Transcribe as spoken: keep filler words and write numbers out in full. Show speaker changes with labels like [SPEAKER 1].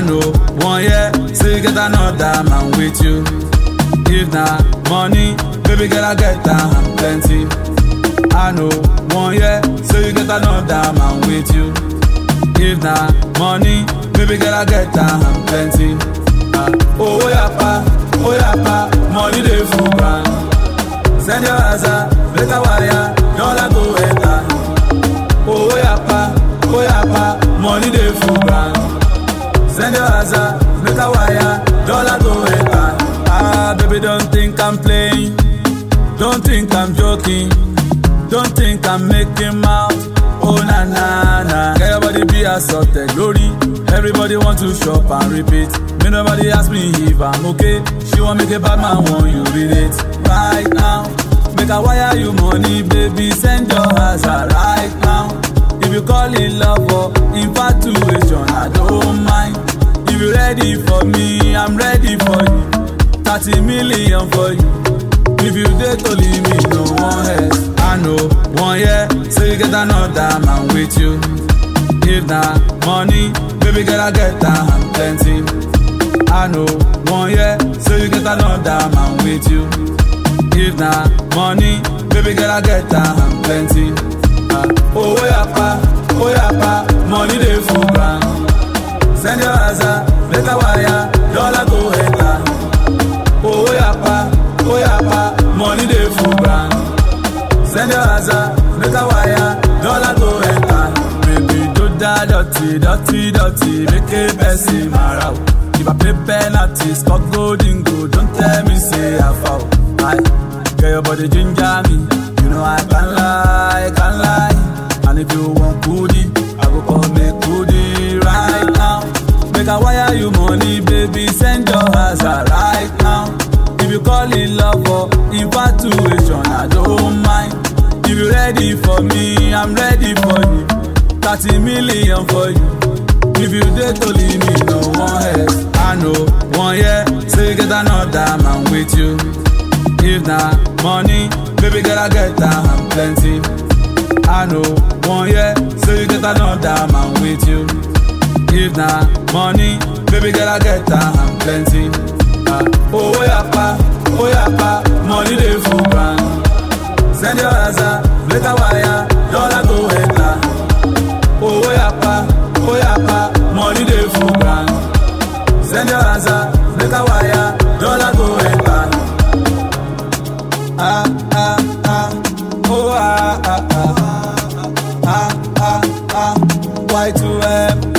[SPEAKER 1] know one year, so you get another man with you. If na money, baby girl I get am plenty. I know one year, so you get another man with you. If na money, baby girl I get am plenty. Uh, oh yapa, oh yapa, money dey full ground. Send your answer, make a wire, dollar go enter. Oh yapa, oh yapa, money dey full ground. Send your answer, make a wire, dollar go enter. Ah, baby, don't think I'm playing, don't think I'm joking, don't think I'm making mouth. Oh na na na, everybody be assaulted, glory. Everybody want to shop and repeat. Me nobody ask me if I'm okay. She want make a bad man want you read it right now. Make a wire you money, baby, send your answer right now. If you call it love or infatuation, I don't mind. If you ready for me, I'm ready for you. thirty million for you. If you dare to leave me, no one else. I know one year, so you get another man with you. If na money, baby girl I get am plenty. I know one year, so you get another man with you. If na money, baby girl I get am plenty. Uh, oh yapa, oh yapa, money dey full ground. Send your answer, make a wire, dollar go enter. Oh yapa, oh yapa, money dey full ground. Send your answer, make a wire, dollar go enter. Baby do that dirty, dirty, dirty, make a messy mara. If I play penalty, score golden goal, don't tell me say I foul. I get your body ginger me, you know I can't lie, I can't lie. And if you want goodie, I go call me goodie right now. Make a wire you money, baby, send your answer right now. If you call it love or infatuation, I don't mind. If you ready for me, I'm ready for you. thirty million for you. If you dare to leave me, no one else. I know one year, so you get another man with you. If na money, baby girl I get am plenty. I know one year, so you get another man with you. If na money, baby girl I get am plenty. Uh, oh yapa, oh yapa, money dey full ground. Send your answer, make a wire, dollar go enter. Oh yapa, oh yapa, money dey full ground. Send your answer, make a wire, dollar go enter. Ah ah ah, oh ah ah ah, ah ah ah, Y two M.